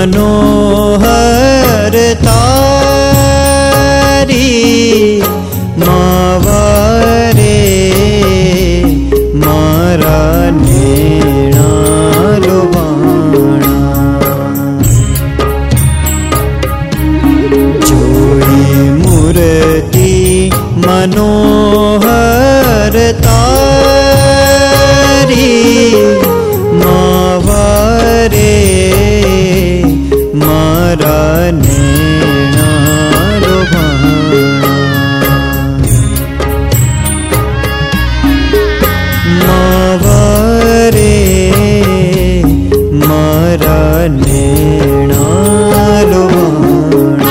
मनोहर तारी मावारे मारा नेणा लोभाणा जोड़ी मूर्ति मनोहर तारी मावारे मारा नेणा लोभाणा मावारे मारा नेणा लोभाणा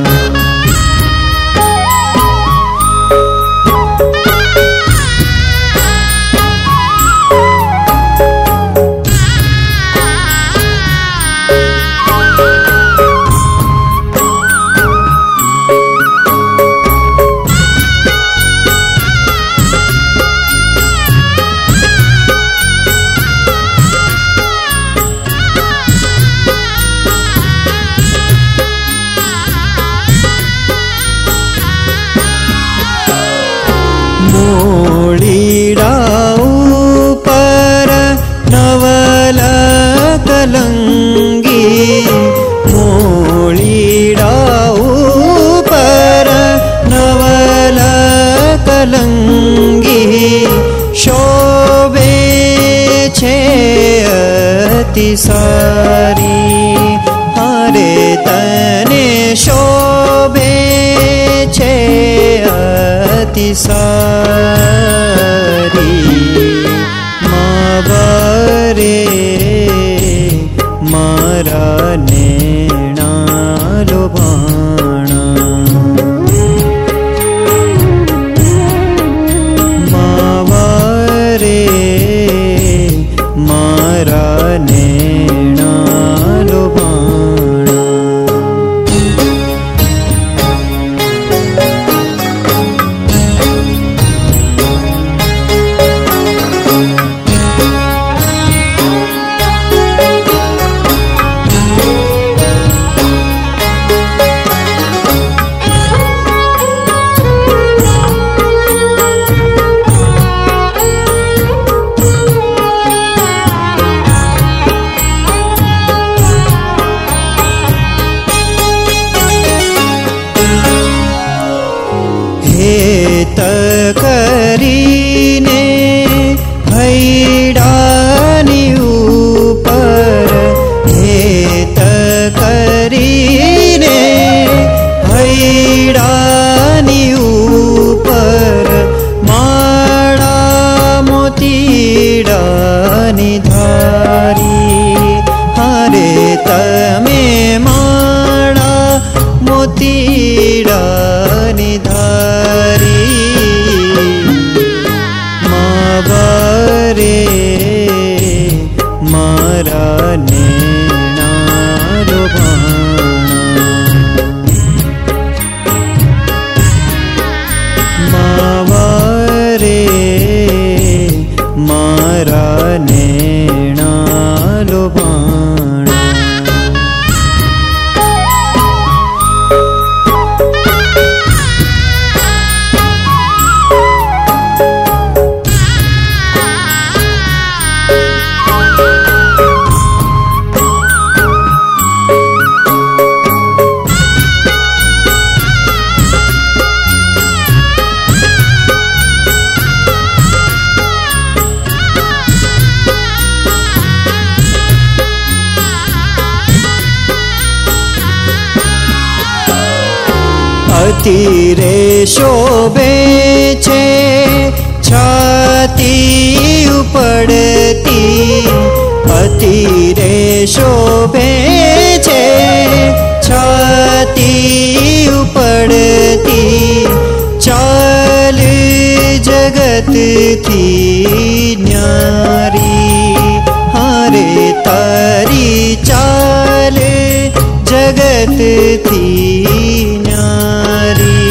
मोड़ीड़ा ऊपर नवल कलंगी मोड़ीड़ा ऊपर नवल कलंगी शोभे छे अति सारी हरे तने शोभे छे अति सारी मावारे मारा नेणा लोभाणा मावारे मारा नेणा लोभाणा हेत करीने भैडानी ऊपर हेत करीने भैडानी ऊपर माड़ा मोतीडानी धारी हरे तमे माड़ा मोतीडानी धारी मावारे मारा नेणा लोभाणा मावारे मारा नेणा लोभाणा अतिरे शोभे छे छाती उपड़ती अतिरे शोभे छे छाती उपड़ती चाल जगत थी न्यारी हरे तारी चाल जगत थी न्यारी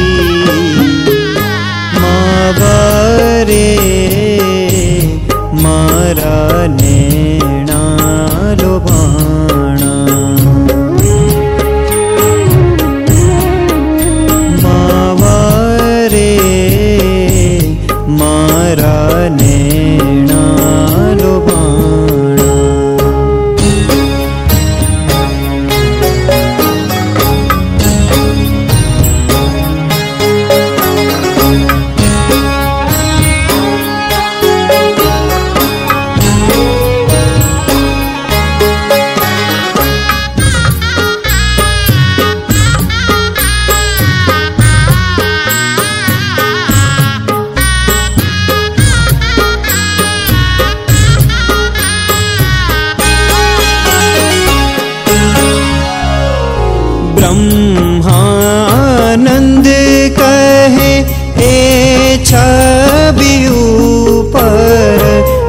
मावारे मारा नेणा लोभाणा ब्रह्मानंद कहे ए छवि ऊपर,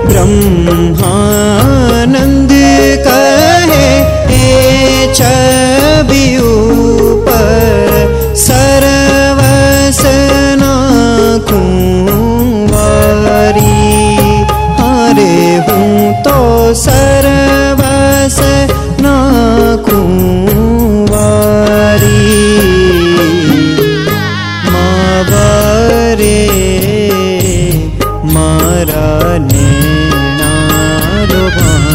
ब्रह्मानंद कहे ए छवि ऊपर, सरवस नाखूंवारी। हारे हूँ तो सरवस नाखूंवारी। मावरे मारा नैना लोभानी।